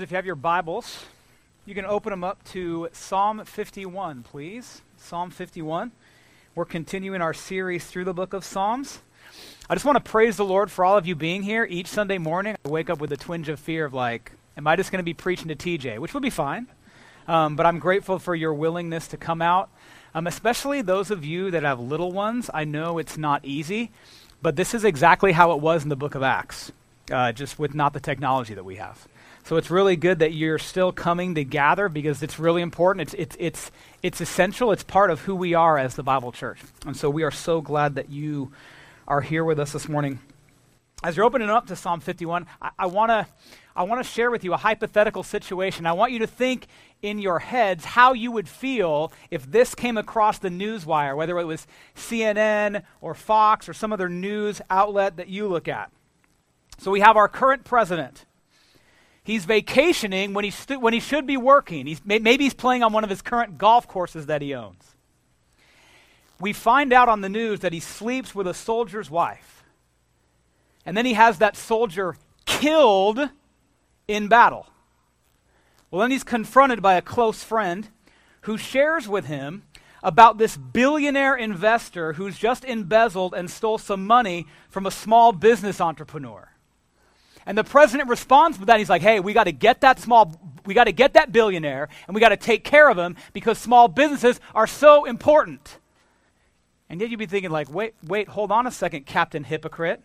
If you have your Bibles, you can open them up to Psalm 51, please. Psalm 51. We're continuing our series through the book of Psalms. I just want to praise the Lord for all of you being here. Each Sunday morning, I wake up with a twinge of fear of am I just going to be preaching to TJ? Which would be fine. But I'm grateful for your willingness to come out. Especially those of you that have little ones. I know it's not easy, but this is exactly how it was in the book of Acts, just with not the technology that we have. So it's really good that you're still coming to gather because it's really important. It's essential. It's part of who we are as the Bible Church. And so we are so glad that you are here with us this morning. As you're opening up to Psalm 51, I want to share with you a hypothetical situation. I want you to think in your heads how you would feel if this came across the news wire, whether it was CNN or Fox or some other news outlet that you look at. So we have our current president. He's vacationing when he should be working. Maybe he's playing on one of his current golf courses that he owns. We find out on the news that he sleeps with a soldier's wife. And then he has that soldier killed in battle. Well, then he's confronted by a close friend who shares with him about this billionaire investor who's just embezzled and stole some money from a small business entrepreneur. And the president responds with that. He's like, hey, we got to get that billionaire, and we got to take care of him because small businesses are so important. And yet you'd be thinking wait, hold on a second, Captain Hypocrite.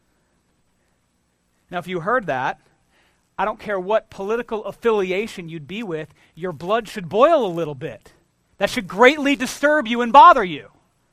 Now, if you heard that, I don't care what political affiliation you'd be with, your blood should boil a little bit. That should greatly disturb you and bother you.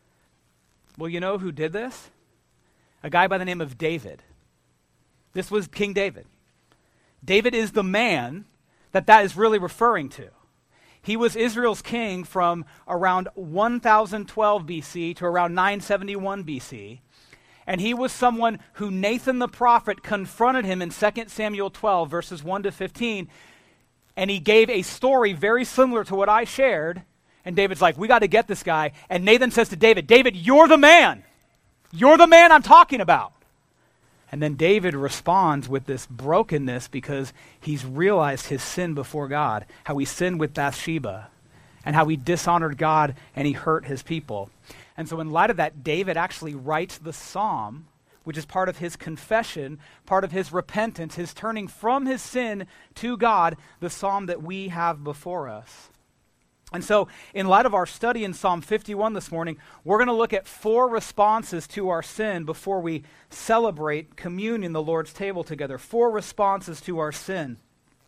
Well, you know who did this? A guy by the name of David. This was King David. David is the man that is really referring to. He was Israel's king from around 1012 BC to around 971 BC. And he was someone who Nathan the prophet confronted him in 2 Samuel 12, verses 1 to 15. And he gave a story very similar to what I shared. And David's like, we got to get this guy. And Nathan says to David, you're the man. You're the man I'm talking about. And then David responds with this brokenness because he's realized his sin before God, how he sinned with Bathsheba, and how he dishonored God and he hurt his people. And so in light of that, David actually writes the psalm, which is part of his confession, part of his repentance, his turning from his sin to God, the psalm that we have before us. And so in light of our study in Psalm 51 this morning, we're going to look at 4 responses to our sin before we celebrate communion, the Lord's table together. 4 responses to our sin.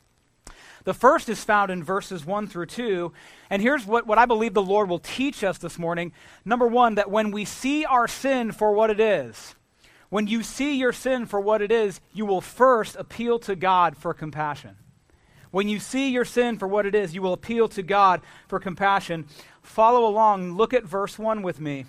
The first is found in verses 1 through 2, and here's what I believe the Lord will teach us this morning. Number 1, that when we see our sin for what it is, when you see your sin for what it is, you will first appeal to God for compassion. When you see your sin for what it is, you will appeal to God for compassion. Follow along. Look at verse 1 with me.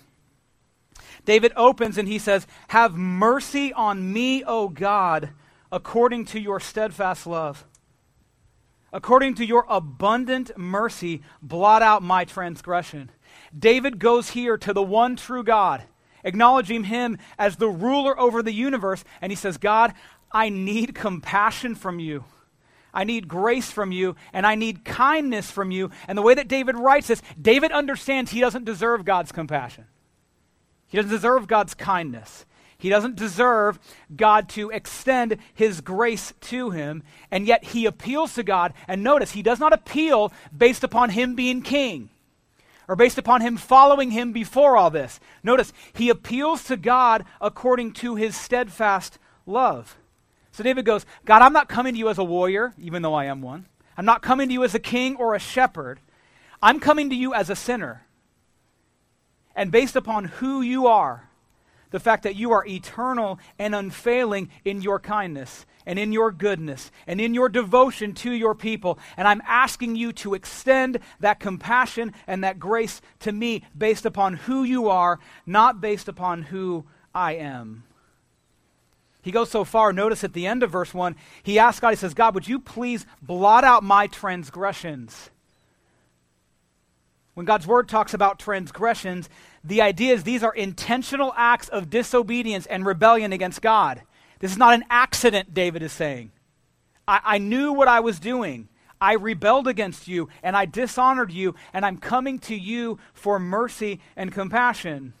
David opens and he says, have mercy on me, O God, according to your steadfast love. According to your abundant mercy, blot out my transgression. David goes here to the one true God, acknowledging him as the ruler over the universe, and he says, God, I need compassion from you. I need grace from you, and I need kindness from you. And the way that David writes this, David understands he doesn't deserve God's compassion. He doesn't deserve God's kindness. He doesn't deserve God to extend his grace to him, and yet he appeals to God. And notice, he does not appeal based upon him being king or based upon him following him before all this. Notice, he appeals to God according to his steadfast love. So David goes, God, I'm not coming to you as a warrior, even though I am one. I'm not coming to you as a king or a shepherd. I'm coming to you as a sinner. And based upon who you are, the fact that you are eternal and unfailing in your kindness and in your goodness and in your devotion to your people, and I'm asking you to extend that compassion and that grace to me based upon who you are, not based upon who I am. He goes so far, notice at the end of verse 1, he asks God, he says, God, would you please blot out my transgressions? When God's word talks about transgressions, the idea is these are intentional acts of disobedience and rebellion against God. This is not an accident, David is saying. I knew what I was doing. I rebelled against you, and I dishonored you, and I'm coming to you for mercy and compassion.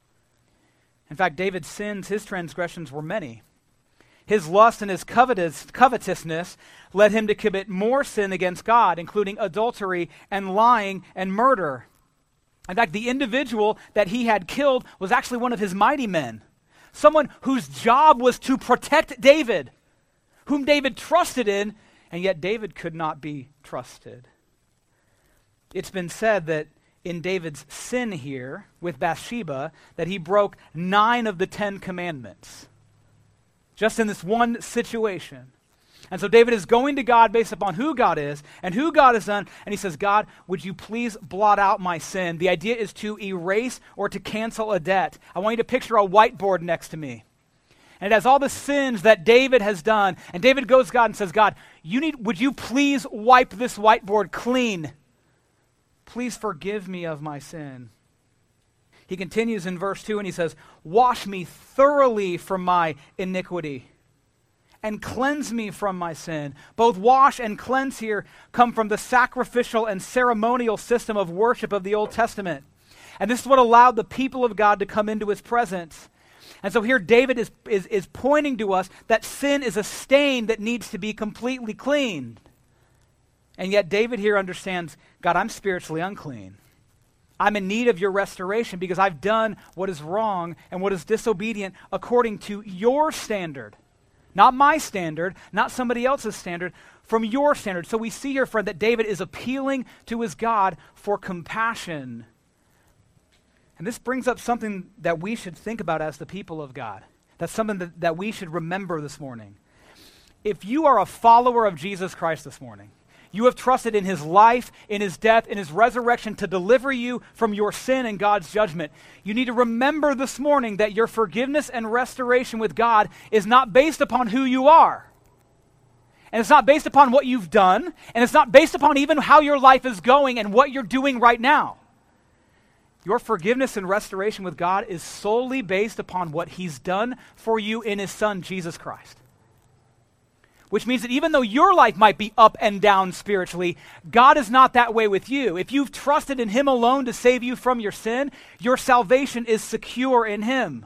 In fact, David's sins, his transgressions were many. His lust and his covetousness led him to commit more sin against God, including adultery and lying and murder. In fact, the individual that he had killed was actually one of his mighty men, someone whose job was to protect David, whom David trusted in, and yet David could not be trusted. It's been said that in David's sin here with Bathsheba, that he broke 9 of the 10 commandments, just in this one situation. And so David is going to God based upon who God is and who God has done, and he says, God, would you please blot out my sin? The idea is to erase or to cancel a debt. I want you to picture a whiteboard next to me. And it has all the sins that David has done. And David goes to God and says, God, would you please wipe this whiteboard clean? Please forgive me of my sin. He continues in verse 2 and he says, wash me thoroughly from my iniquity and cleanse me from my sin. Both wash and cleanse here come from the sacrificial and ceremonial system of worship of the Old Testament. And this is what allowed the people of God to come into his presence. And so here David is pointing to us that sin is a stain that needs to be completely cleaned. And yet David here understands, God, I'm spiritually unclean. I'm in need of your restoration because I've done what is wrong and what is disobedient according to your standard. Not my standard, not somebody else's standard, from your standard. So we see here, friend, that David is appealing to his God for compassion. And this brings up something that we should think about as the people of God. That's something that we should remember this morning. If you are a follower of Jesus Christ this morning, you have trusted in his life, in his death, in his resurrection to deliver you from your sin and God's judgment. You need to remember this morning that your forgiveness and restoration with God is not based upon who you are. And it's not based upon what you've done, and it's not based upon even how your life is going and what you're doing right now. Your forgiveness and restoration with God is solely based upon what he's done for you in his Son, Jesus Christ. Which means that even though your life might be up and down spiritually, God is not that way with you. If you've trusted in him alone to save you from your sin, your salvation is secure in him.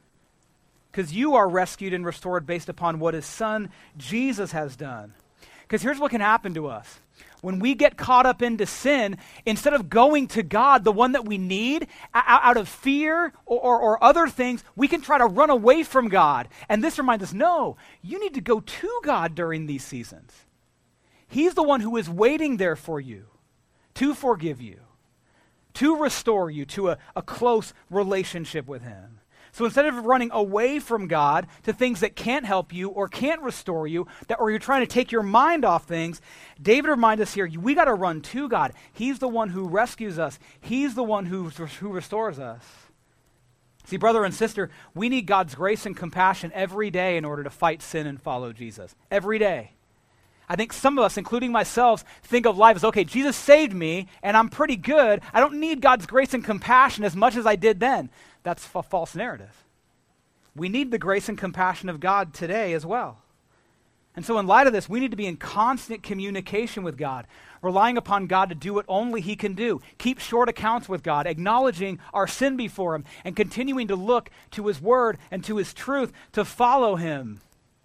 Because you are rescued and restored based upon what his Son, Jesus, has done. Because here's what can happen to us. When we get caught up into sin, instead of going to God, the one that we need, out of fear or other things, we can try to run away from God. And this reminds us, no, you need to go to God during these seasons. He's the one who is waiting there for you to forgive you, to restore you to a close relationship with him. So instead of running away from God to things that can't help you or can't restore you, or you're trying to take your mind off things, David reminds us here, we got to run to God. He's the one who rescues us. He's the one who restores us. See, brother and sister, we need God's grace and compassion every day in order to fight sin and follow Jesus. Every day. I think some of us, including myself, think of life as, okay, Jesus saved me and I'm pretty good. I don't need God's grace and compassion as much as I did then. That's a false narrative. We need the grace and compassion of God today as well. And so in light of this, we need to be in constant communication with God, relying upon God to do what only he can do. Keep short accounts with God, acknowledging our sin before him, and continuing to look to his word and to his truth to follow him.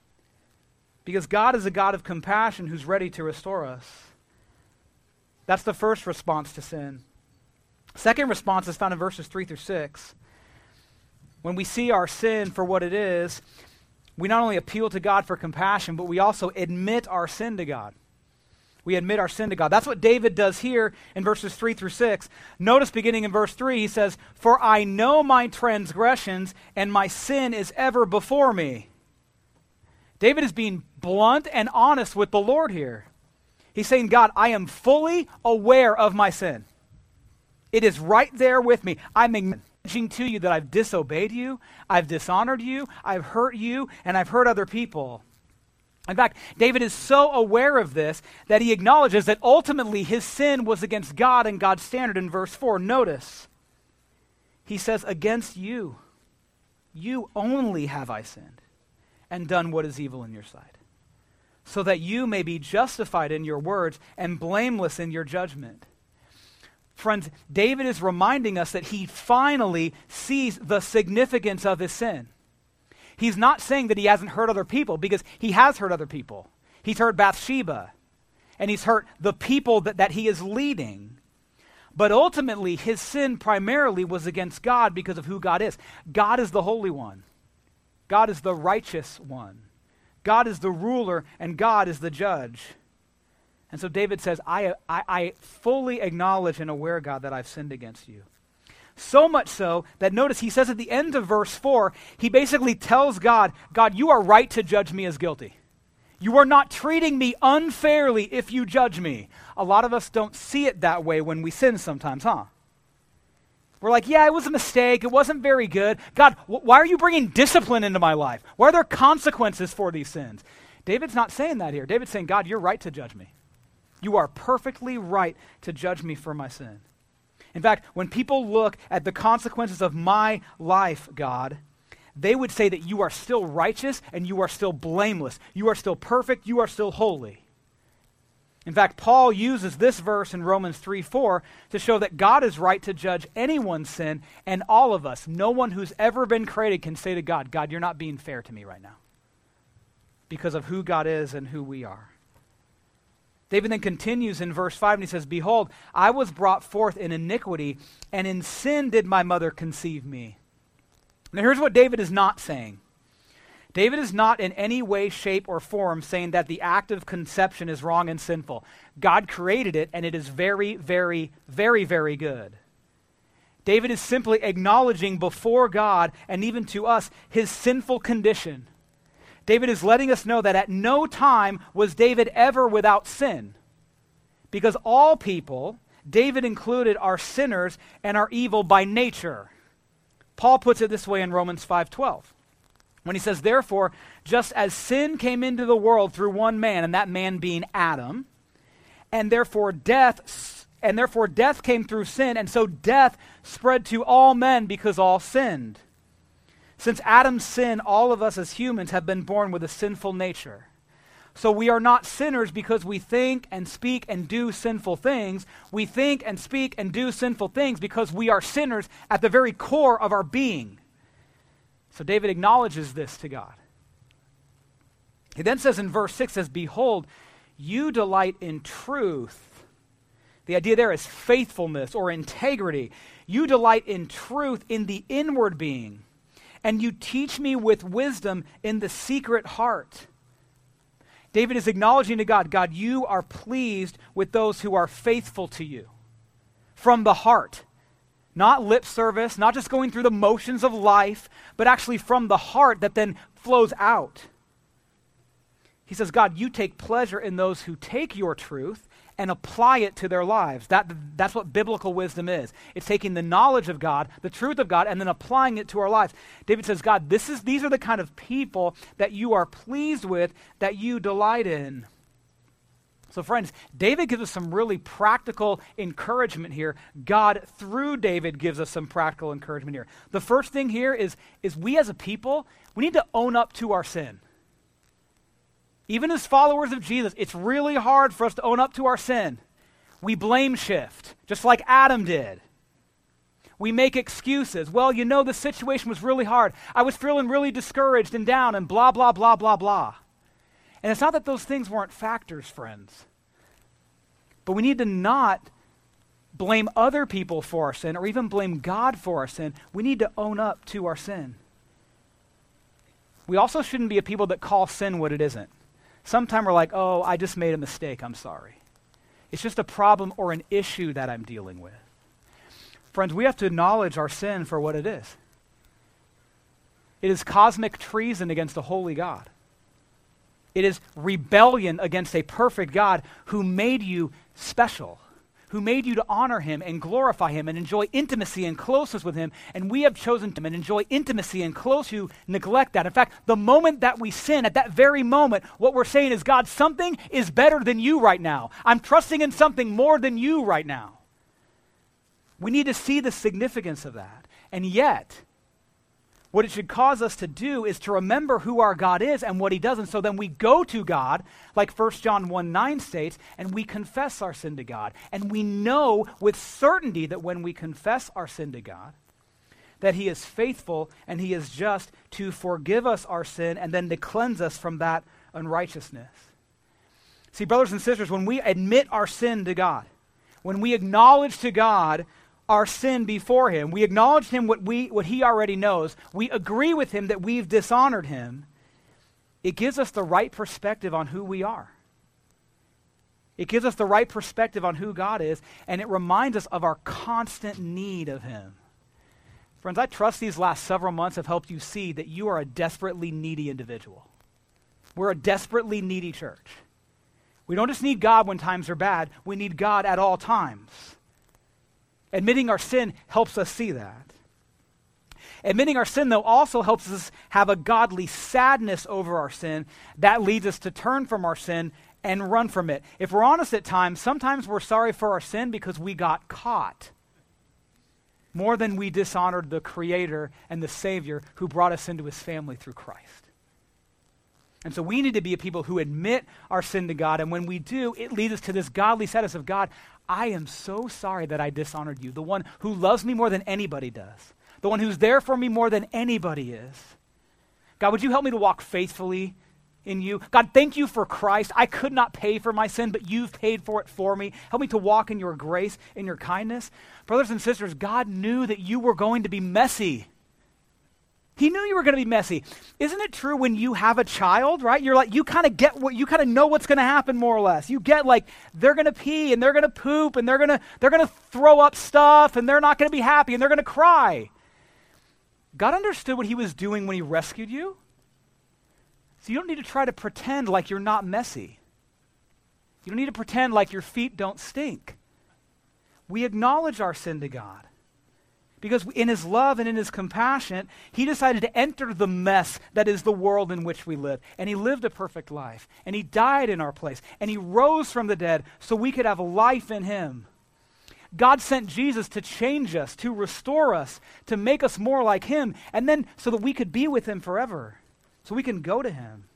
Because God is a God of compassion who's ready to restore us. That's the first response to sin. Second response is found in verses 3 through 6. When we see our sin for what it is, we not only appeal to God for compassion, but we also admit our sin to God. We admit our sin to God. That's what David does here in verses 3 through 6. Notice beginning in verse 3, he says, "For I know my transgressions, and my sin is ever before me." David is being blunt and honest with the Lord here. He's saying, God, I am fully aware of my sin. It is right there with me. I'm acknowledging to you that I've disobeyed you, I've dishonored you, I've hurt you, and I've hurt other people. In fact, David is so aware of this that he acknowledges that ultimately his sin was against God and God's standard in verse 4. Notice, he says, against you only have I sinned and done what is evil in your sight. so that you may be justified in your words and blameless in your judgment. Friends, David is reminding us that he finally sees the significance of his sin. He's not saying that he hasn't hurt other people, because he has hurt other people. He's hurt Bathsheba, and he's hurt the people that he is leading. But ultimately, his sin primarily was against God because of who God is. God is the Holy One. God is the righteous one. God is the ruler, and God is the judge. And so David says, I fully acknowledge and aware, God, that I've sinned against you. So much so that, notice, he says at the end of verse 4, he basically tells God, God, you are right to judge me as guilty. You are not treating me unfairly if you judge me. A lot of us don't see it that way when we sin sometimes, huh? We're like, yeah, it was a mistake. It wasn't very good. God, why are you bringing discipline into my life? Why are there consequences for these sins? David's not saying that here. David's saying, God, you're right to judge me. You are perfectly right to judge me for my sin. In fact, when people look at the consequences of my life, God, they would say that you are still righteous and you are still blameless. You are still perfect. You are still holy. In fact, Paul uses this verse in Romans 3:4 to show that God is right to judge anyone's sin, and all of us, no one who's ever been created can say to God, God, you're not being fair to me right now, because of who God is and who we are. David then continues in verse 5, and he says, behold, I was brought forth in iniquity, and in sin did my mother conceive me. Now here's what David is not saying. David is not in any way, shape, or form saying that the act of conception is wrong and sinful. God created it, and it is very, very, very, very good. David is simply acknowledging before God, and even to us, his sinful condition. David is letting us know that at no time was David ever without sin. Because all people, David included, are sinners and are evil by nature. Paul puts it this way in Romans 5:12. When he says, therefore, just as sin came into the world through one man, and that man being Adam, and therefore death came through sin, and so death spread to all men because all sinned. Since Adam's sin, all of us as humans have been born with a sinful nature. So we are not sinners because we think and speak and do sinful things. We think and speak and do sinful things because we are sinners at the very core of our being. So David acknowledges this to God. He then says in verse 6, says, behold, you delight in truth. The idea there is faithfulness or integrity. You delight in truth in the inward being, and you teach me with wisdom in the secret heart. David is acknowledging to God, God, you are pleased with those who are faithful to you from the heart. Not lip service, not just going through the motions of life, but actually from the heart that then flows out. He says, God, you take pleasure in those who take your truth and apply it to their lives. That's what biblical wisdom is. It's taking the knowledge of God, the truth of God, and then applying it to our lives. David says, God, these are the kind of people that you are pleased with, that you delight in. So friends, David gives us some really practical encouragement here. God, through David, gives us some practical encouragement here. The first thing here is we as a people, we need to own up to our sin. Even as followers of Jesus, it's really hard for us to own up to our sin. We blame shift, just like Adam did. We make excuses. Well, the situation was really hard. I was feeling really discouraged and down and blah, blah, blah, blah, blah. And it's not that those things weren't factors, friends. But we need to not blame other people for our sin or even blame God for our sin. We need to own up to our sin. We also shouldn't be a people that call sin what it isn't. Sometimes we're like, oh, I just made a mistake, I'm sorry. It's just a problem or an issue that I'm dealing with. Friends, we have to acknowledge our sin for what it is. It is cosmic treason against a holy God. It is rebellion against a perfect God who made you special, who made you to honor him and glorify him and enjoy intimacy and closeness with him, and we have chosen to enjoy intimacy and close to neglect that. In fact, the moment that we sin, at that very moment, what we're saying is, God, something is better than you right now. I'm trusting in something more than you right now. We need to see the significance of that. And yet, What it should cause us to do is to remember who our God is and what he does. And so then we go to God, like 1 John 1:9 states, and we confess our sin to God. And we know with certainty that when we confess our sin to God, that he is faithful and he is just to forgive us our sin and then to cleanse us from that unrighteousness. See, brothers and sisters, when we admit our sin to God, when we acknowledge to God our sin before him, we acknowledge him what he already knows, we agree with him that we've dishonored him, it gives us the right perspective on who we are. It gives us the right perspective on who God is, and it reminds us of our constant need of him. Friends, I trust these last several months have helped you see that you are a desperately needy individual. We're a desperately needy church. We don't just need God when times are bad, we need God at all times. Admitting our sin helps us see that. Admitting our sin, though, also helps us have a godly sadness over our sin that leads us to turn from our sin and run from it. If we're honest at times, sometimes we're sorry for our sin because we got caught more than we dishonored the Creator and the Savior who brought us into his family through Christ. And so we need to be a people who admit our sin to God, and when we do, it leads us to this godly status of God, I am so sorry that I dishonored you, the one who loves me more than anybody does, the one who's there for me more than anybody is. God, would you help me to walk faithfully in you? God, thank you for Christ. I could not pay for my sin, but you've paid for it for me. Help me to walk in your grace, in your kindness. Brothers and sisters, God knew that you were going to be messy. He knew you were going to be messy. Isn't it true when you have a child, right? You're like, you kind of know what's going to happen more or less. You get like, they're going to pee and they're going to poop and they're going to throw up stuff and they're not going to be happy and they're going to cry. God understood what he was doing when he rescued you. So you don't need to try to pretend like you're not messy. You don't need to pretend like your feet don't stink. We acknowledge our sin to God. Because in his love and in his compassion, he decided to enter the mess that is the world in which we live. And he lived a perfect life. And he died in our place. And he rose from the dead so we could have life in him. God sent Jesus to change us, to restore us, to make us more like him, and then so that we could be with him forever. So we can go to him.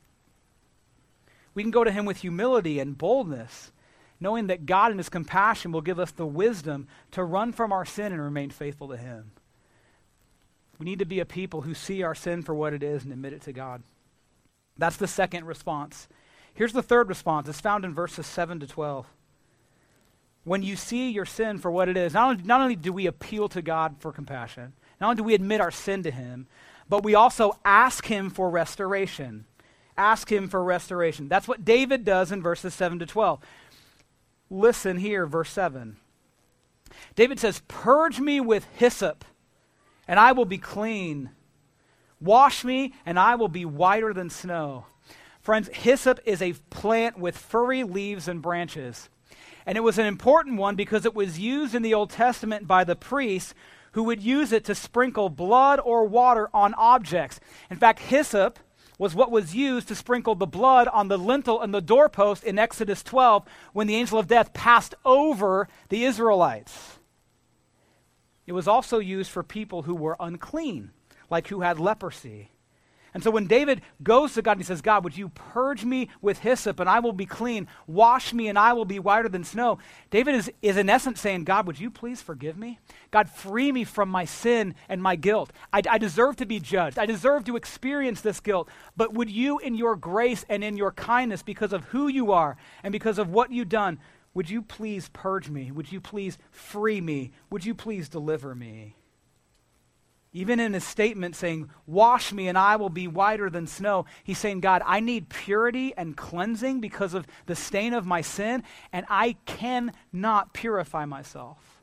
We can go to him with humility and boldness, knowing that God in his compassion will give us the wisdom to run from our sin and remain faithful to him. We need to be a people who see our sin for what it is and admit it to God. That's the second response. Here's the third response. It's found in verses 7 to 12. When you see your sin for what it is, not only do we appeal to God for compassion, not only do we admit our sin to him, but we also ask him for restoration. Ask him for restoration. That's what David does in verses 7 to 12. Listen here, verse 7. David says, "Purge me with hyssop, and I will be clean. Wash me, and I will be whiter than snow." Friends, hyssop is a plant with furry leaves and branches. And it was an important one because it was used in the Old Testament by the priests who would use it to sprinkle blood or water on objects. In fact, hyssop was what was used to sprinkle the blood on the lintel and the doorpost in Exodus 12 when the angel of death passed over the Israelites. It was also used for people who were unclean, like who had leprosy. And so when David goes to God and he says, "God, would you purge me with hyssop and I will be clean, wash me and I will be whiter than snow," David is in essence saying, "God, would you please forgive me? God, free me from my sin and my guilt. I deserve to be judged. I deserve to experience this guilt. But would you, in your grace and in your kindness, because of who you are and because of what you've done, would you please purge me? Would you please free me? Would you please deliver me?" Even in his statement saying, "Wash me and I will be whiter than snow," he's saying, God, I need purity and cleansing because of the stain of my sin, and I cannot purify myself.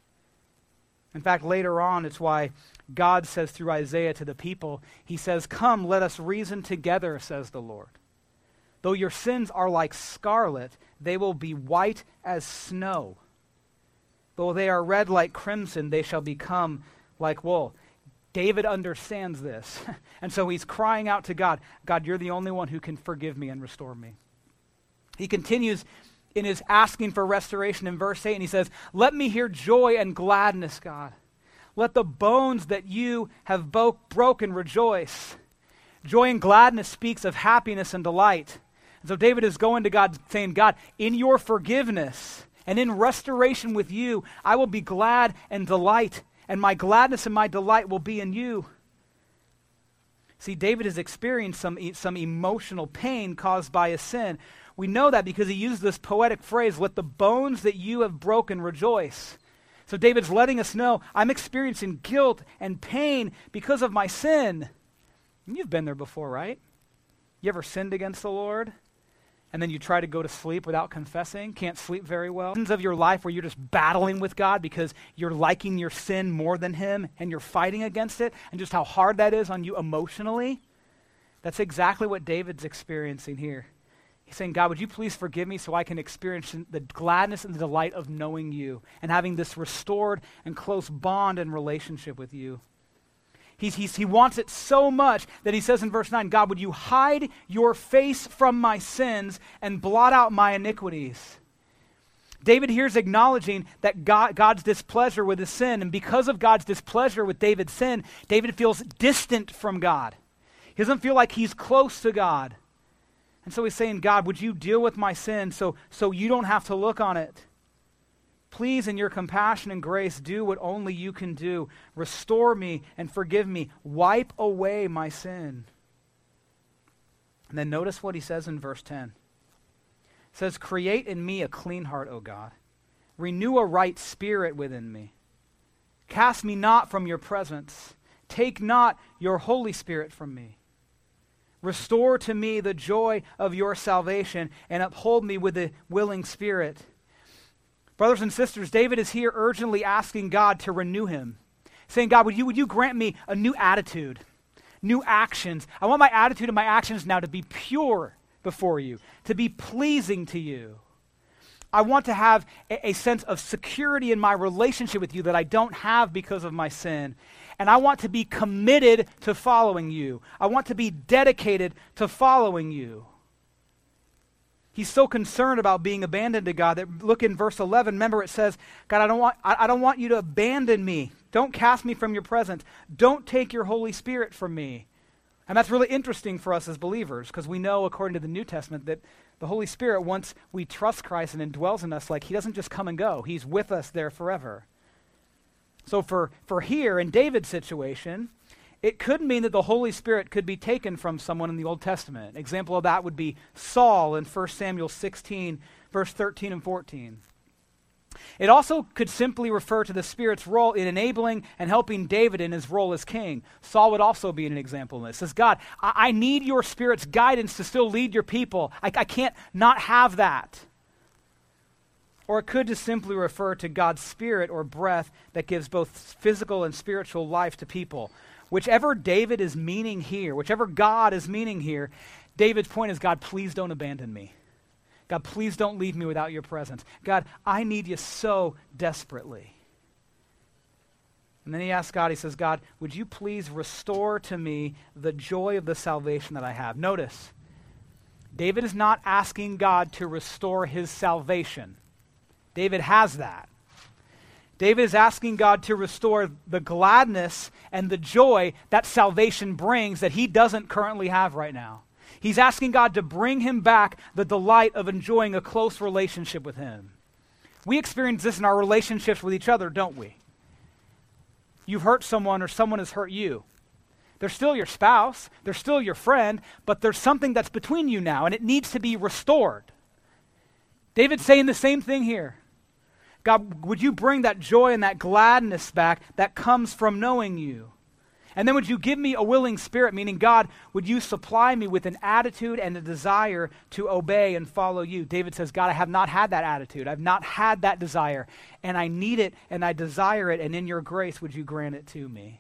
In fact, later on, it's why God says through Isaiah to the people, he says, "Come, let us reason together, says the Lord. Though your sins are like scarlet, they will be white as snow. Though they are red like crimson, they shall become like wool." David understands this. And so he's crying out to God, "God, you're the only one who can forgive me and restore me." He continues in his asking for restoration in verse 8, and he says, "Let me hear joy and gladness, God. Let the bones that you have broken rejoice. Joy and gladness speaks of happiness and delight. And so David is going to God saying, God, in your forgiveness and in restoration with you, I will be glad and delight, and my gladness and my delight will be in you. See, David has experienced some emotional pain caused by his sin. We know that because he used this poetic phrase, let the bones that you have broken rejoice. So David's letting us know, I'm experiencing guilt and pain because of my sin. And you've been there before, right? You ever sinned against the Lord? And then you try to go to sleep without confessing, can't sleep very well. Of your life where you're just battling with God because you're liking your sin more than him and you're fighting against it, and just how hard that is on you emotionally. That's exactly what David's experiencing here. He's saying, God, would you please forgive me so I can experience the gladness and the delight of knowing you and having this restored and close bond and relationship with you. He wants it so much that he says in verse 9, God, would you hide your face from my sins and blot out my iniquities? David here is acknowledging that God's displeasure with his sin, and because of God's displeasure with David's sin, David feels distant from God. He doesn't feel like he's close to God. And so he's saying, God, would you deal with my sin so you don't have to look on it? Please, in your compassion and grace, do what only you can do. Restore me and forgive me. Wipe away my sin. And then notice what he says in verse 10. It says, create in me a clean heart, O God. Renew a right spirit within me. Cast me not from your presence. Take not your Holy Spirit from me. Restore to me the joy of your salvation and uphold me with a willing spirit. Brothers and sisters, David is here urgently asking God to renew him, saying, God, would you grant me a new attitude, new actions? I want my attitude and my actions now to be pure before you, to be pleasing to you. I want to have a sense of security in my relationship with you that I don't have because of my sin. And I want to be committed to following you. I want to be dedicated to following you. He's so concerned about being abandoned to God that look in verse 11. Remember it says, God, I don't want you to abandon me. Don't cast me from your presence. Don't take your Holy Spirit from me. And that's really interesting for us as believers because we know according to the New Testament that the Holy Spirit, once we trust Christ and indwells in us, like he doesn't just come and go. He's with us there forever. So for here in David's situation, it could mean that the Holy Spirit could be taken from someone in the Old Testament. An example of that would be Saul in 1 Samuel 16, verse 13 and 14. It also could simply refer to the Spirit's role in enabling and helping David in his role as king. Saul would also be an example in this. It says, God, I need your Spirit's guidance to still lead your people. I can't not have that. Or it could just simply refer to God's Spirit or breath that gives both physical and spiritual life to people. Whichever David is meaning here, whichever God is meaning here, David's point is, God, please don't abandon me. God, please don't leave me without your presence. God, I need you so desperately. And then he asks God, he says, God, would you please restore to me the joy of the salvation that I have? Notice, David is not asking God to restore his salvation. David has that. David is asking God to restore the gladness and the joy that salvation brings that he doesn't currently have right now. He's asking God to bring him back the delight of enjoying a close relationship with him. We experience this in our relationships with each other, don't we? You've hurt someone or someone has hurt you. They're still your spouse, they're still your friend, but there's something that's between you now and it needs to be restored. David's saying the same thing here. God, would you bring that joy and that gladness back that comes from knowing you? And then would you give me a willing spirit, meaning God, would you supply me with an attitude and a desire to obey and follow you? David says, God, I have not had that attitude. I've not had that desire, and I need it and I desire it, and in your grace would you grant it to me?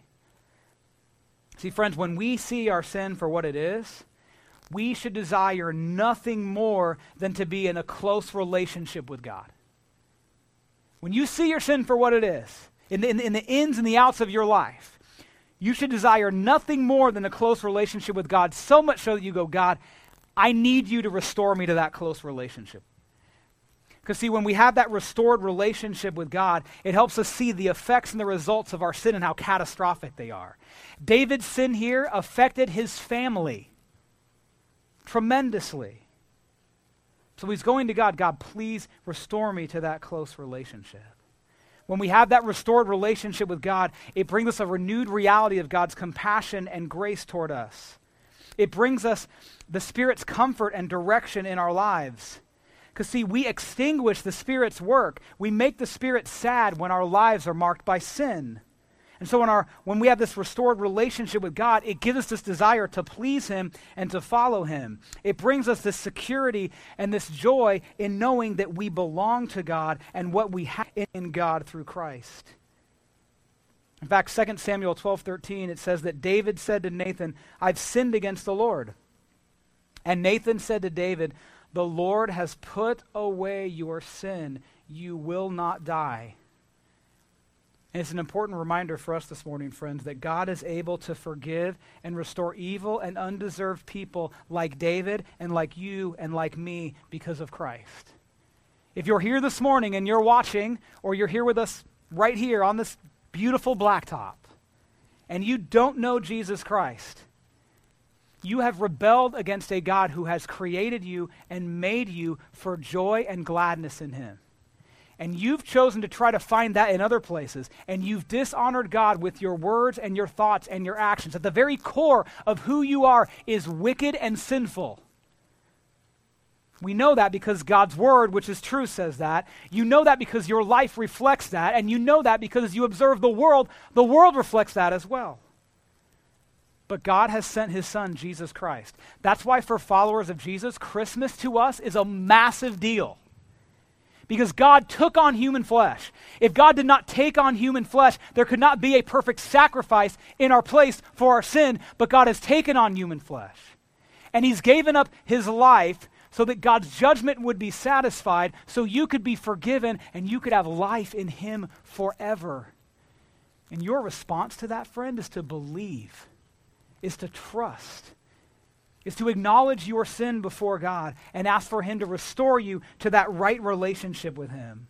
See, friends, when we see our sin for what it is, we should desire nothing more than to be in a close relationship with God. When you see your sin for what it is, in the ins and the outs of your life, you should desire nothing more than a close relationship with God, so much so that you go, God, I need you to restore me to that close relationship. Because see, when we have that restored relationship with God, it helps us see the effects and the results of our sin and how catastrophic they are. David's sin here affected his family tremendously. So he's going to God, God, please restore me to that close relationship. When we have that restored relationship with God, it brings us a renewed reality of God's compassion and grace toward us. It brings us the Spirit's comfort and direction in our lives. Because see, we extinguish the Spirit's work. We make the Spirit sad when our lives are marked by sin. And so when we have this restored relationship with God, it gives us this desire to please Him and to follow Him. It brings us this security and this joy in knowing that we belong to God and what we have in God through Christ. In fact, 2 Samuel 12:13, it says that David said to Nathan, I've sinned against the Lord. And Nathan said to David, the Lord has put away your sin. You will not die. And it's an important reminder for us this morning, friends, that God is able to forgive and restore evil and undeserved people like David and like you and like me because of Christ. If you're here this morning and you're watching, or you're here with us right here on this beautiful blacktop, and you don't know Jesus Christ, you have rebelled against a God who has created you and made you for joy and gladness in Him. And you've chosen to try to find that in other places, and you've dishonored God with your words and your thoughts and your actions. At the very core of who you are is wicked and sinful. We know that because God's word, which is true, says that. You know that because your life reflects that, and you know that because as you observe the world reflects that as well. But God has sent His Son, Jesus Christ. That's why for followers of Jesus, Christmas to us is a massive deal. Because God took on human flesh. If God did not take on human flesh, there could not be a perfect sacrifice in our place for our sin, but God has taken on human flesh. And He's given up His life so that God's judgment would be satisfied, so you could be forgiven and you could have life in Him forever. And your response to that, friend, is to believe, is to trust, is to acknowledge your sin before God and ask for Him to restore you to that right relationship with Him.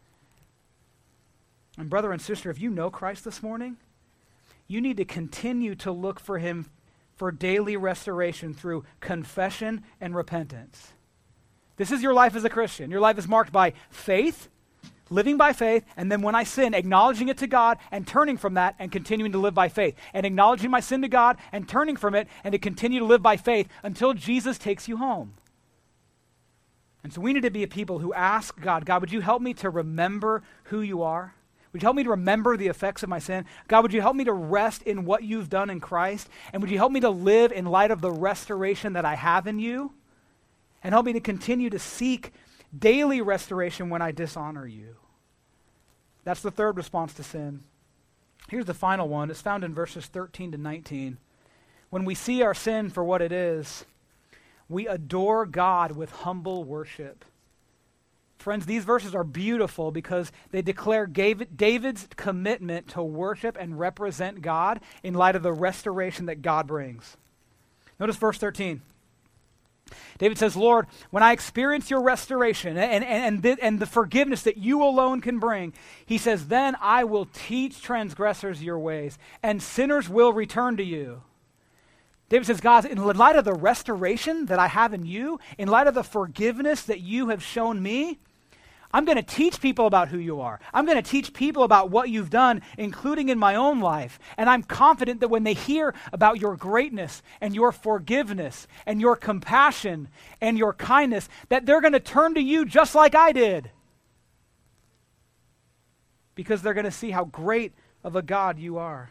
And brother and sister, if you know Christ this morning, you need to continue to look for Him for daily restoration through confession and repentance. This is your life as a Christian. Your life is marked by faith, living by faith, and then when I sin, acknowledging it to God and turning from that and continuing to live by faith. And acknowledging my sin to God and turning from it and to continue to live by faith until Jesus takes you home. And so we need to be a people who ask God, God, would you help me to remember who you are? Would you help me to remember the effects of my sin? God, would you help me to rest in what you've done in Christ? And would you help me to live in light of the restoration that I have in you? And help me to continue to seek daily restoration when I dishonor you. That's the third response to sin. Here's the final one. It's found in verses 13 to 19. When we see our sin for what it is, we adore God with humble worship. Friends, these verses are beautiful because they declare David's commitment to worship and represent God in light of the restoration that God brings. Notice verse 13. David says, Lord, when I experience your restoration and the forgiveness that you alone can bring, he says, then I will teach transgressors your ways, and sinners will return to you. David says, God, in light of the restoration that I have in you, in light of the forgiveness that you have shown me, I'm going to teach people about who you are. I'm going to teach people about what you've done, including in my own life. And I'm confident that when they hear about your greatness and your forgiveness and your compassion and your kindness, that they're going to turn to you just like I did. Because they're going to see how great of a God you are.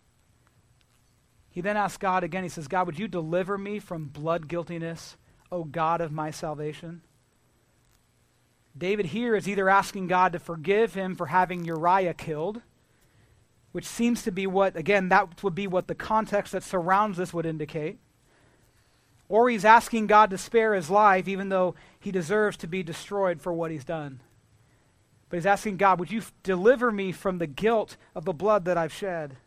He then asks God again, he says, God, would you deliver me from blood guiltiness, O God of my salvation? David here is either asking God to forgive him for having Uriah killed, which seems to be what, again, that would be what the context that surrounds this would indicate. Or he's asking God to spare his life, even though he deserves to be destroyed for what he's done. But he's asking God, would you deliver me from the guilt of the blood that I've shed?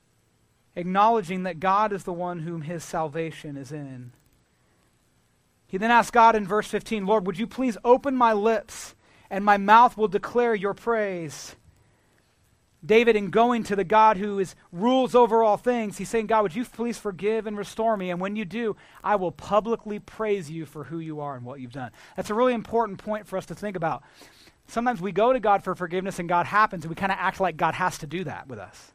Acknowledging that God is the one whom his salvation is in. He then asked God in verse 15, Lord, would you please open my lips, and my mouth will declare your praise. David, in going to the God who rules over all things, he's saying, God, would you please forgive and restore me? And when you do, I will publicly praise you for who you are and what you've done. That's a really important point for us to think about. Sometimes we go to God for forgiveness and God happens, and we kind of act like God has to do that with us.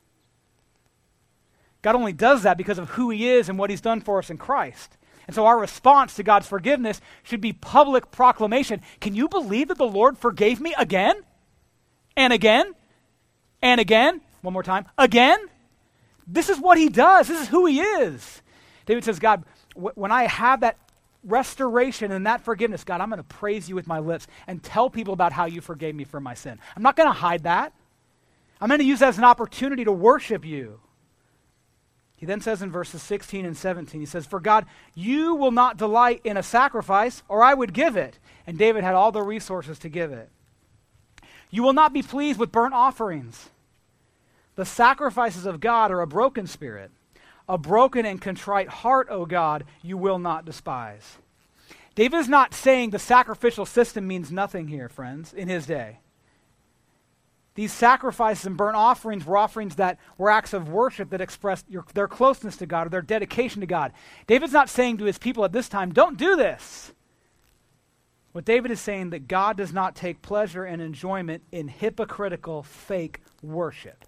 God only does that because of who he is and what he's done for us in Christ. And so our response to God's forgiveness should be public proclamation. Can you believe that the Lord forgave me again? And again? And again? One more time. Again? This is what he does. This is who he is. David says, God, when I have that restoration and that forgiveness, God, I'm going to praise you with my lips and tell people about how you forgave me for my sin. I'm not going to hide that. I'm going to use that as an opportunity to worship you. He then says in verses 16 and 17, he says, for God, you will not delight in a sacrifice, or I would give it. And David had all the resources to give it. You will not be pleased with burnt offerings. The sacrifices of God are a broken spirit. A broken and contrite heart, O God, you will not despise. David is not saying the sacrificial system means nothing here, friends, in his day. These sacrifices and burnt offerings were offerings that were acts of worship that expressed their closeness to God or their dedication to God. David's not saying to his people at this time, don't do this. What David is saying that God does not take pleasure and enjoyment in hypocritical, fake worship.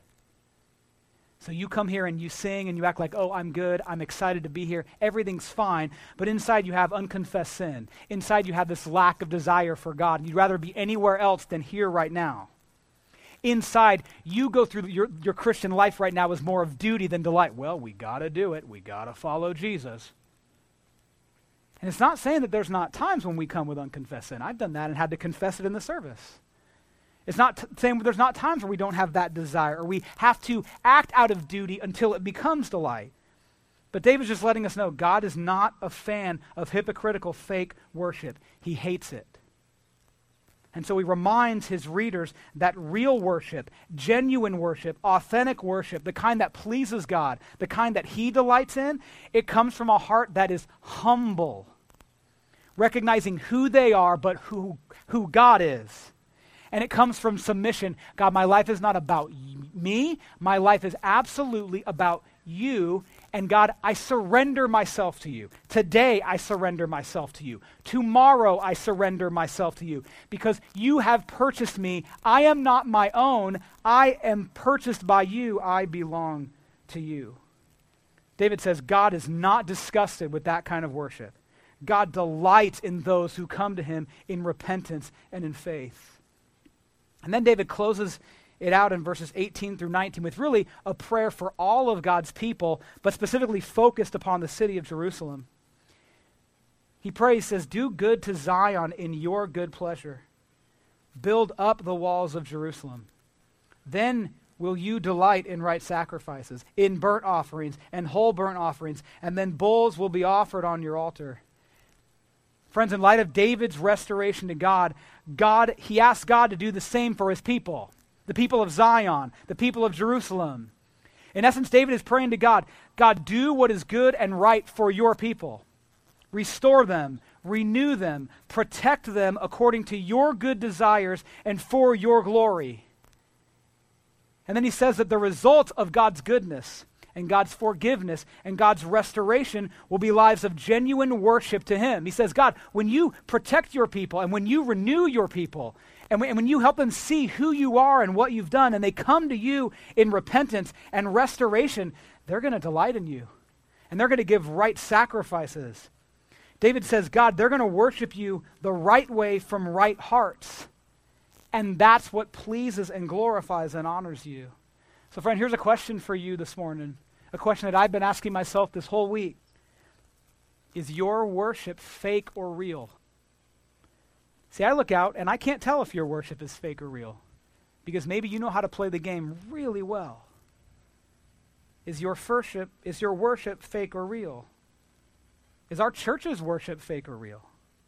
So you come here and you sing and you act like, oh, I'm good, I'm excited to be here, everything's fine, but inside you have unconfessed sin. Inside you have this lack of desire for God, and you'd rather be anywhere else than here right now. Inside, you go through your Christian life right now is more of duty than delight. Well, we got to do it. We got to follow Jesus. And it's not saying that there's not times when we come with unconfessed sin. I've done that and had to confess it in the service. It's not saying there's not times where we don't have that desire or we have to act out of duty until it becomes delight. But David's just letting us know God is not a fan of hypocritical fake worship. He hates it. And so he reminds his readers that real worship, genuine worship, authentic worship, the kind that pleases God, the kind that he delights in, it comes from a heart that is humble, recognizing who they are, but who God is. And it comes from submission. God, my life is not about me. My life is absolutely about you. And God, I surrender myself to you. Today, I surrender myself to you. Tomorrow, I surrender myself to you. Because you have purchased me. I am not my own. I am purchased by you. I belong to you. David says God is not disgusted with that kind of worship. God delights in those who come to him in repentance and in faith. And then David closes it out in verses 18 through 19 with really a prayer for all of God's people, but specifically focused upon the city of Jerusalem. He prays, says, do good to Zion in your good pleasure. Build up the walls of Jerusalem. Then will you delight in right sacrifices, in burnt offerings and whole burnt offerings, and then bulls will be offered on your altar. Friends, in light of David's restoration to God, he asked God to do the same for his people, the people of Zion, the people of Jerusalem. In essence, David is praying to God, God, do what is good and right for your people. Restore them, renew them, protect them according to your good desires and for your glory. And then he says that the result of God's goodness and God's forgiveness and God's restoration will be lives of genuine worship to him. He says, God, when you protect your people and when you renew your people and when you help them see who you are and what you've done and they come to you in repentance and restoration, they're going to delight in you and they're going to give right sacrifices. David says, God, they're going to worship you the right way from right hearts. And that's what pleases and glorifies and honors you. So friend, here's a question for you this morning, a question that I've been asking myself this whole week. Is your worship fake or real? See, I look out and I can't tell if your worship is fake or real because maybe you know how to play the game really well. Is your worship fake or real? Is our church's worship fake or real?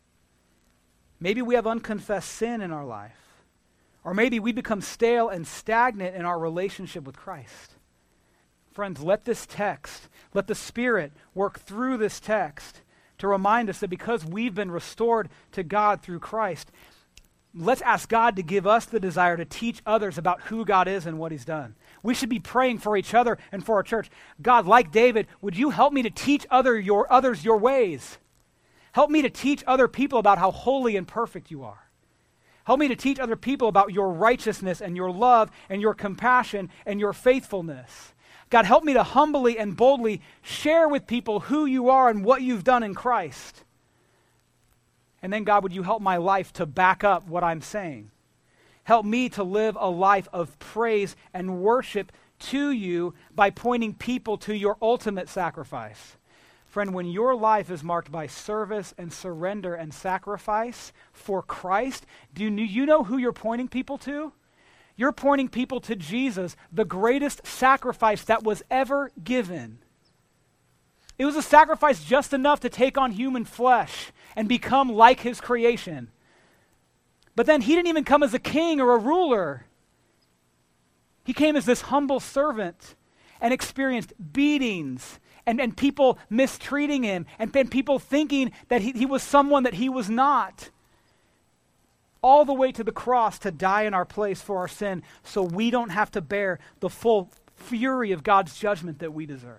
Maybe we have unconfessed sin in our life. Or maybe we become stale and stagnant in our relationship with Christ. Friends, let this text, let the Spirit work through this text to remind us that because we've been restored to God through Christ, let's ask God to give us the desire to teach others about who God is and what he's done. We should be praying for each other and for our church. God, like David, would you help me to teach others your ways? Help me to teach other people about how holy and perfect you are. Help me to teach other people about your righteousness and your love and your compassion and your faithfulness. God, help me to humbly and boldly share with people who you are and what you've done in Christ. And then, God, would you help my life to back up what I'm saying? Help me to live a life of praise and worship to you by pointing people to your ultimate sacrifice. Friend, when your life is marked by service and surrender and sacrifice for Christ, do you know who you're pointing people to? You're pointing people to Jesus, the greatest sacrifice that was ever given. It was a sacrifice just enough to take on human flesh and become like his creation. But then he didn't even come as a king or a ruler. He came as this humble servant and experienced beatings and people mistreating him and people thinking that he was someone that he was not. All the way to the cross to die in our place for our sin so we don't have to bear the full fury of God's judgment that we deserve.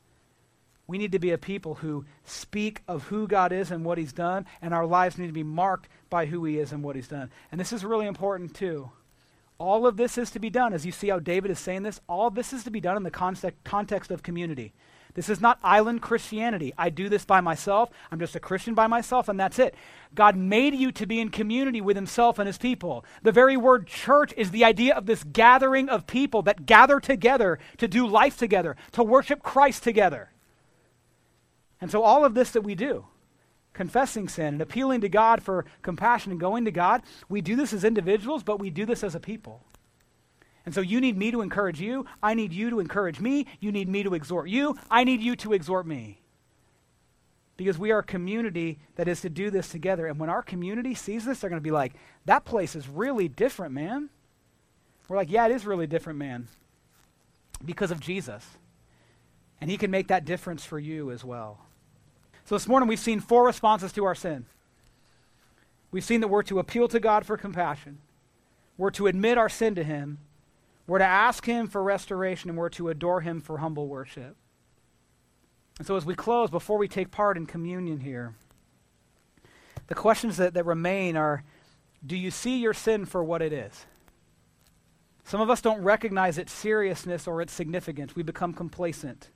We need to be a people who speak of who God is and what he's done, and our lives need to be marked by who he is and what he's done. And this is really important too. All of this is to be done, as you see how David is saying this, all of this is to be done in the context of community. This is not island Christianity. I do this by myself. I'm just a Christian by myself, and that's it. God made you to be in community with himself and his people. The very word church is the idea of this gathering of people that gather together to do life together, to worship Christ together. And so all of this that we do, confessing sin and appealing to God for compassion and going to God, we do this as individuals, but we do this as a people. And so you need me to encourage you. I need you to encourage me. You need me to exhort you. I need you to exhort me. Because we are a community that is to do this together. And when our community sees this, they're going to be like, that place is really different, man. We're like, yeah, it is really different, man. Because of Jesus. And he can make that difference for you as well. So this morning we've seen 4 responses to our sin. We've seen that we're to appeal to God for compassion. We're to admit our sin to him. We're to ask him for restoration, and we're to adore him for humble worship. And so as we close, before we take part in communion here, the questions that remain are, do you see your sin for what it is? Some of us don't recognize its seriousness or its significance. We become complacent.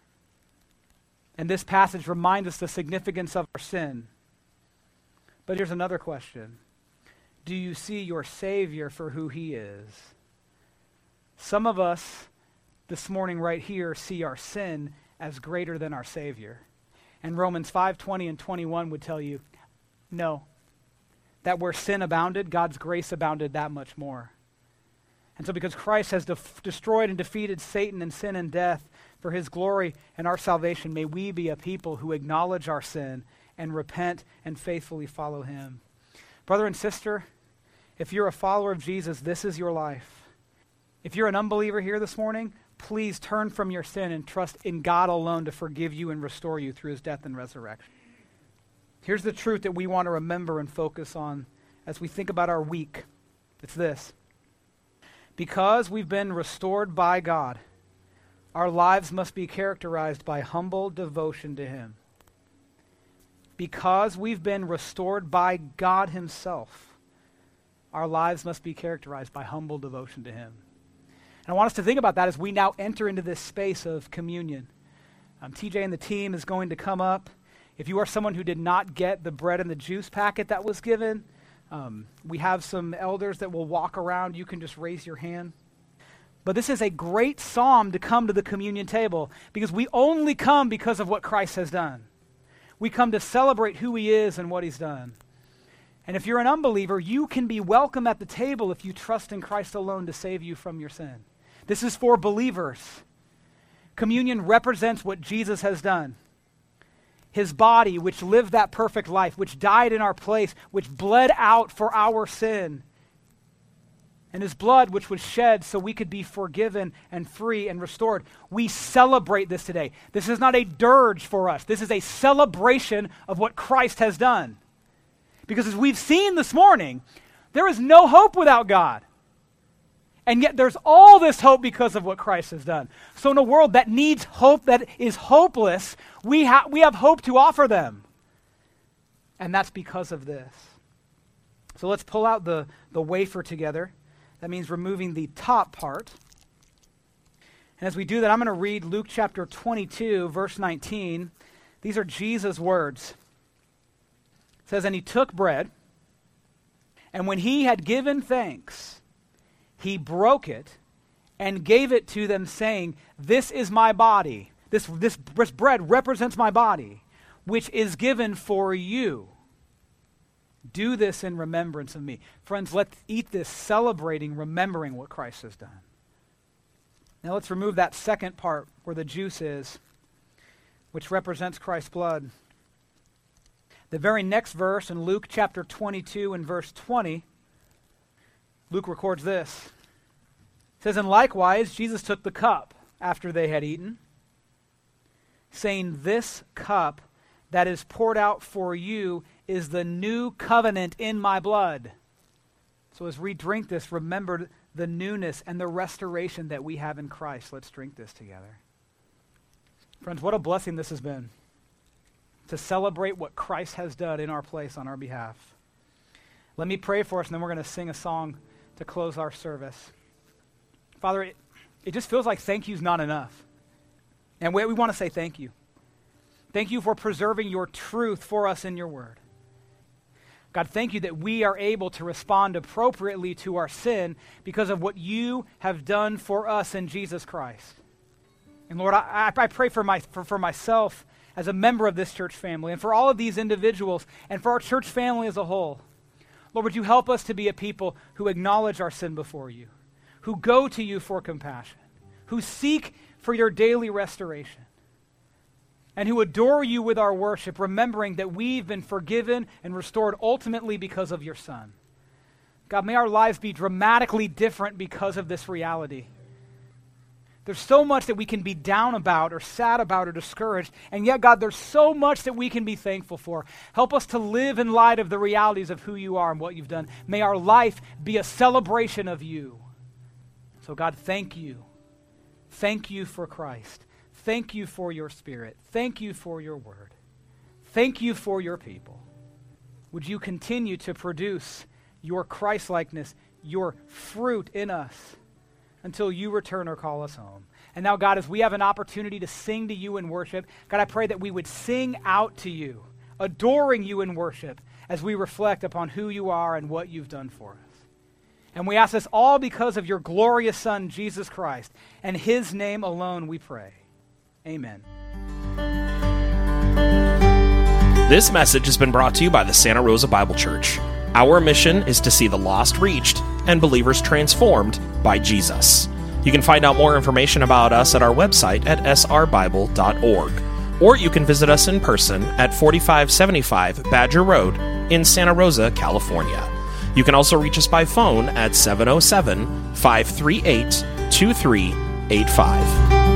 And this passage reminds us the significance of our sin. But here's another question. Do you see your Savior for who he is? Some of us this morning right here see our sin as greater than our Savior. And Romans 5:20 and 21 would tell you, no, that where sin abounded, God's grace abounded that much more. And so because Christ has destroyed and defeated Satan and sin and death for his glory and our salvation, may we be a people who acknowledge our sin and repent and faithfully follow him. Brother and sister, if you're a follower of Jesus, this is your life. If you're an unbeliever here this morning, please turn from your sin and trust in God alone to forgive you and restore you through his death and resurrection. Here's the truth that we want to remember and focus on as we think about our week. It's this. Because we've been restored by God, our lives must be characterized by humble devotion to him. Because we've been restored by God himself, our lives must be characterized by humble devotion to him. And I want us to think about that as we now enter into this space of communion. TJ and the team is going to come up. If you are someone who did not get the bread and the juice packet that was given, we have some elders that will walk around. You can just raise your hand. But this is a great psalm to come to the communion table because we only come because of what Christ has done. We come to celebrate who he is and what he's done. And if you're an unbeliever, you can be welcome at the table if you trust in Christ alone to save you from your sin. This is for believers. Communion represents what Jesus has done. His body, which lived that perfect life, which died in our place, which bled out for our sin. and his blood, which was shed so we could be forgiven and free and restored. We celebrate this today. This is not a dirge for us. This is a celebration of what Christ has done. Because as we've seen this morning, there is no hope without God. And yet there's all this hope because of what Christ has done. So in a world that needs hope, that is hopeless, we have hope to offer them. And that's because of this. So let's pull out the wafer together. That means removing the top part. And as we do that, I'm going to read Luke chapter 22, verse 19. These are Jesus' words. It says, "And he took bread, and when he had given thanks, he broke it and gave it to them, saying, 'This is my body.'" This bread represents my body, "which is given for you. Do this in remembrance of me." Friends, let's eat this celebrating, remembering what Christ has done. Now let's remove that second part where the juice is, which represents Christ's blood. The very next verse in Luke chapter 22 and verse 20, Luke records this. It says, "And likewise, Jesus took the cup after they had eaten, saying, 'This cup that is poured out for you is the new covenant in my blood.'" So as we drink this, remember the newness and the restoration that we have in Christ. Let's drink this together. Friends, what a blessing this has been to celebrate what Christ has done in our place on our behalf. Let me pray for us, and then we're going to sing a song to close our service. Father, it just feels like thank you's not enough. And we want to say thank you. Thank you for preserving your truth for us in your word. God, thank you that we are able to respond appropriately to our sin because of what you have done for us in Jesus Christ. And Lord, I pray for myself as a member of this church family and for all of these individuals and for our church family as a whole. Lord, would you help us to be a people who acknowledge our sin before you, who go to you for compassion, who seek for your daily restoration, and who adore you with our worship, remembering that we've been forgiven and restored ultimately because of your Son. God, may our lives be dramatically different because of this reality. There's so much that we can be down about or sad about or discouraged, and yet, God, there's so much that we can be thankful for. Help us to live in light of the realities of who you are and what you've done. May our life be a celebration of you. So, God, thank you. Thank you for Christ. Thank you for your Spirit. Thank you for your word. Thank you for your people. Would you continue to produce your Christ-likeness, your fruit in us until you return or call us home. And now, God, as we have an opportunity to sing to you in worship, God, I pray that we would sing out to you, adoring you in worship as we reflect upon who you are and what you've done for us. And we ask this all because of your glorious Son, Jesus Christ, and his name alone we pray. Amen. This message has been brought to you by the Santa Rosa Bible Church. Our mission is to see the lost reached and believers transformed by Jesus. You can find out more information about us at our website at srbible.org, or you can visit us in person at 4575 Badger Road in Santa Rosa, California. You can also reach us by phone at 707-538-2385.